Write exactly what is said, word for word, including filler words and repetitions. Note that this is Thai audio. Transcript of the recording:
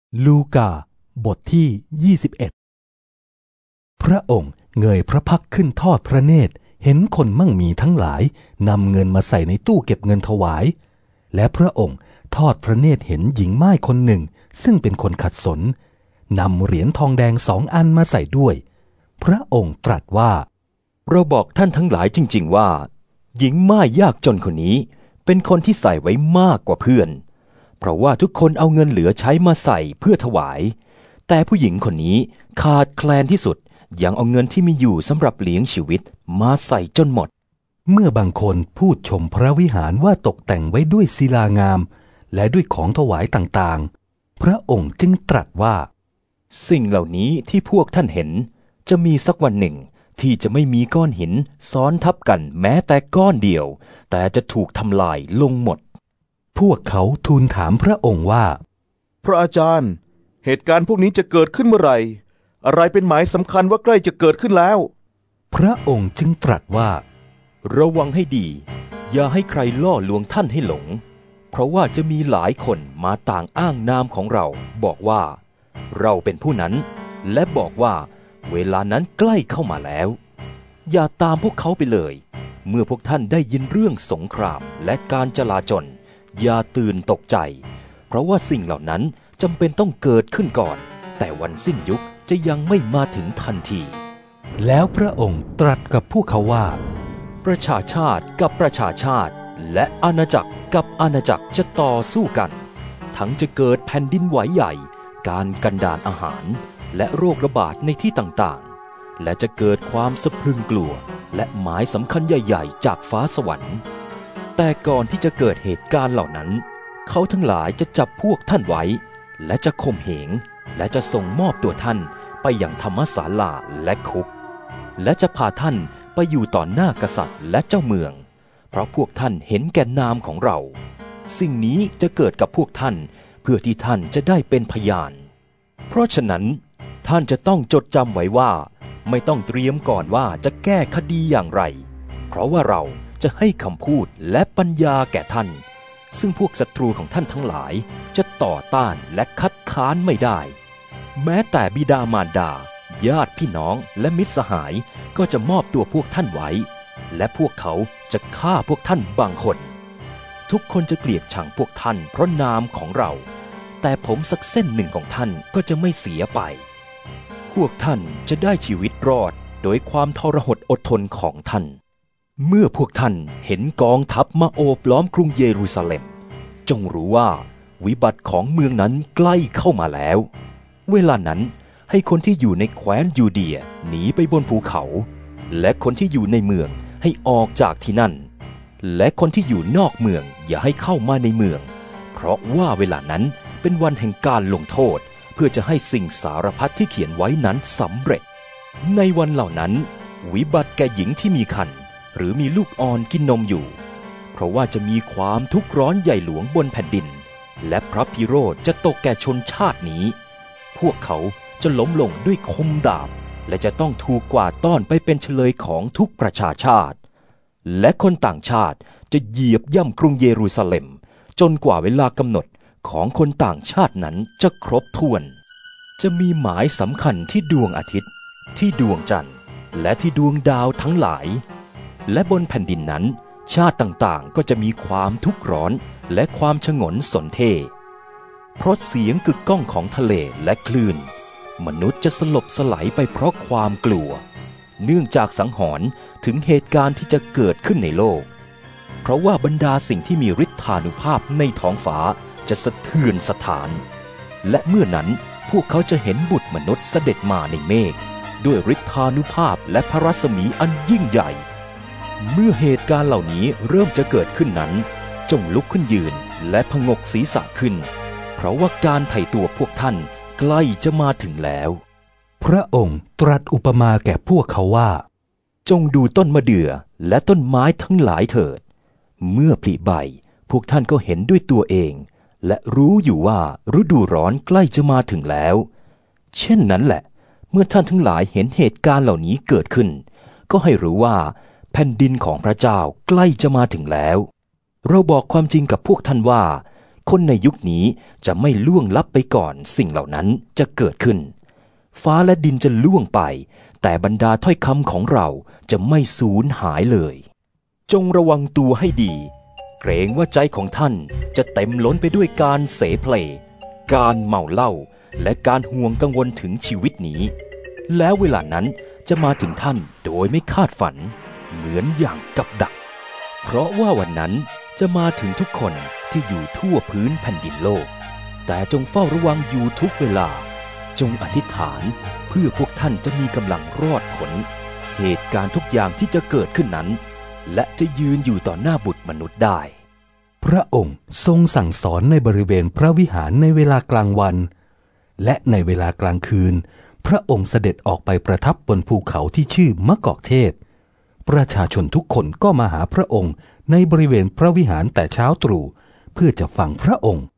ลูกาบทที่ยี่สิบเอ็ดพระองค์เงยพระพักขึ้นทอดพระเนตรเห็นคนมั่งมีทั้งหลายนำเงินมาใส่ในตู้เก็บเงินถวายและพระองค์ทอดพระเนตรเห็นหญิงม่ายคนหนึ่งซึ่งเป็นคนขัดสนนำเหรียญทองแดงสองอันมาใส่ด้วยพระองค์ตรัสว่าเราบอกท่านทั้งหลายจริงๆว่าหญิงม่ายยากจนคนนี้เป็นคนที่ใส่ไว้มากกว่าเพื่อนเพราะว่าทุกคนเอาเงินเหลือใช้มาใส่เพื่อถวายแต่ผู้หญิงคนนี้ขาดแคลนที่สุดยังเอาเงินที่มีอยู่สำหรับเลี้ยงชีวิตมาใส่จนหมดเมื่อบางคนพูดชมพระวิหารว่าตกแต่งไว้ด้วยศิลางามและด้วยของถวายต่างๆพระองค์จึงตรัสว่าสิ่งเหล่านี้ที่พวกท่านเห็นจะมีสักวันหนึ่งที่จะไม่มีก้อนหินซ้อนทับกันแม้แต่ก้อนเดียวแต่จะถูกทำลายลงหมดพวกเขาทูลถามพระองค์ว่าพระอาจารย์เหตุการณ์พวกนี้จะเกิดขึ้นเมื่อไหร่อะไรเป็นหมายสำคัญว่าใกล้จะเกิดขึ้นแล้วพระองค์จึงตรัสว่าระวังให้ดีอย่าให้ใครล่อลวงท่านให้หลงเพราะว่าจะมีหลายคนมาต่างอ้างนามของเราบอกว่าเราเป็นผู้นั้นและบอกว่าเวลานั้นใกล้เข้ามาแล้วอย่าตามพวกเขาไปเลยเมื่อพวกท่านได้ยินเรื่องสงครามและการจลาจลอย่าตื่นตกใจเพราะว่าสิ่งเหล่านั้นจำเป็นต้องเกิดขึ้นก่อนแต่วันสิ้นยุคจะยังไม่มาถึงทันทีแล้วพระองค์ตรัสกับพวกเขาว่าประชาชาติกับประชาชาติและอาณาจักรกับอาณาจักรจะต่อสู้กันทั้งจะเกิดแผ่นดินไหวใหญ่การกันดารอาหารและโรคระบาดในที่ต่างๆและจะเกิดความสะพรึงกลัวและหมายสำคัญใหญ่ๆจากฟ้าสวรรค์แต่ก่อนที่จะเกิดเหตุการณ์เหล่านั้นเขาทั้งหลายจะจับพวกท่านไว้และจะข่มเหงและจะส่งมอบตัวท่านไปยังธรรมศาลาและคุกและจะพาท่านไปอยู่ต่อหน้ากษัตริย์และเจ้าเมืองเพราะพวกท่านเห็นแก่นามของเราสิ่งนี้จะเกิดกับพวกท่านเพื่อที่ท่านจะได้เป็นพยานเพราะฉะนั้นท่านจะต้องจดจำไว้ว่าไม่ต้องเตรียมก่อนว่าจะแก้คดีอย่างไรเพราะว่าเราจะให้คำพูดและปัญญาแก่ท่านซึ่งพวกศัตรูของท่านทั้งหลายจะต่อต้านและคัดค้านไม่ได้แม้แต่บิดามารดาญาติพี่น้องและมิตรสหายก็จะมอบตัวพวกท่านไว้และพวกเขาจะฆ่าพวกท่านบางคนทุกคนจะเกลียดชังพวกท่านเพราะนามของเราแต่ผมสักเส้นหนึ่งของท่านก็จะไม่เสียไปพวกท่านจะได้ชีวิตรอดโดยความทรหดอดทนของท่านเมื่อพวกท่านเห็นกองทัพมาโอบล้อมกรุงเยรูซาเล็มจงรู้ว่าวิบัติของเมืองนั้นใกล้เข้ามาแล้วเวลานั้นให้คนที่อยู่ในแคว้นยูเดียหนีไปบนภูเขาและคนที่อยู่ในเมืองให้ออกจากที่นั่นและคนที่อยู่นอกเมืองอย่าให้เข้ามาในเมืองเพราะว่าเวลานั้นเป็นวันแห่งการลงโทษเพื่อจะให้สิ่งสารพัดที่เขียนไว้นั้นสำเร็จในวันเหล่านั้นวิบัติแก่หญิงที่มีครรภ์หรือมีลูกอ่อนกินนมอยู่เพราะว่าจะมีความทุกข์ร้อนใหญ่หลวงบนแผ่นดินและพระพิโรธจะตกแก่ชนชาตินี้พวกเขาจะล้มลงด้วยคมดาบและจะต้องถูกกวาดต้อนไปเป็นเฉลยของทุกประชาชาติและคนต่างชาติจะเหยียบย่ำกรุงเยรูซาเล็มจนกว่าเวลากำหนดของคนต่างชาตินั้นจะครบถ้วนจะมีหมายสำคัญที่ดวงอาทิตย์ที่ดวงจันทร์และที่ดวงดาวทั้งหลายและบนแผ่นดินนั้นชาติต่างๆก็จะมีความทุกข์ร้อนและความฉงนสนเท่เพราะเสียงกึกก้องของทะเลและคลื่นมนุษย์จะสลบสลายไปเพราะความกลัวเนื่องจากสังหรณ์ถึงเหตุการณ์ที่จะเกิดขึ้นในโลกเพราะว่าบรรดาสิ่งที่มีฤทธานุภาพในท้องฟ้าจะสะเทือนสถานและเมื่อนั้นพวกเขาจะเห็นบุตรมนุษย์เสด็จมาในเมฆด้วยฤทธานุภาพและพระรัศมีอันยิ่งใหญ่เมื่อเหตุการณ์เหล่านี้เริ่มจะเกิดขึ้นนั้นจงลุกขึ้นยืนและผงกศีรษะขึ้นเพราะว่าการไถ่ตัวพวกท่านใกล้จะมาถึงแล้วพระองค์ตรัสอุปมาแก่พวกเขาว่าจงดูต้นมะเดื่อและต้นไม้ทั้งหลายเถิดเมื่อผลิใบพวกท่านก็เห็นด้วยตัวเองและรู้อยู่ว่าฤดูร้อนใกล้จะมาถึงแล้วเช่นนั้นแหละเมื่อท่านทั้งหลายเห็นเหตุการณ์เหล่านี้เกิดขึ้นก็ให้รู้ว่าแผ่นดินของพระเจ้าใกล้จะมาถึงแล้วเราบอกความจริงกับพวกท่านว่าคนในยุคนี้จะไม่ล่วงลับไปก่อนสิ่งเหล่านั้นจะเกิดขึ้นฟ้าและดินจะล่วงไปแต่บรรดาถ้อยคำของเราจะไม่สูญหายเลยจงระวังตัวให้ดีเกรงว่าใจของท่านจะเต็มล้นไปด้วยการเสเพลการเมาเหล้าและการห่วงกังวลถึงชีวิตนี้แล้วเวลานั้นจะมาถึงท่านโดยไม่คาดฝันเหมือนอย่างกับดักเพราะว่าวันนั้นจะมาถึงทุกคนที่อยู่ทั่วพื้นแผ่นดินโลกแต่จงเฝ้าระวังอยู่ทุกเวลาจงอธิษฐานเพื่อพวกท่านจะมีกำลังรอดพ้นเหตุการณ์ทุกอย่างที่จะเกิดขึ้นนั้นและจะยืนอยู่ต่อหน้าบุตรมนุษย์ได้พระองค์ทรงสั่งสอนในบริเวณพระวิหารในเวลากลางวันและในเวลากลางคืนพระองค์เสด็จออกไปประทับบนภูเขาที่ชื่อมะกอกเทศประชาชนทุกคนก็มาหาพระองค์ในบริเวณพระวิหารแต่เช้าตรู่เพื่อจะฟังพระองค์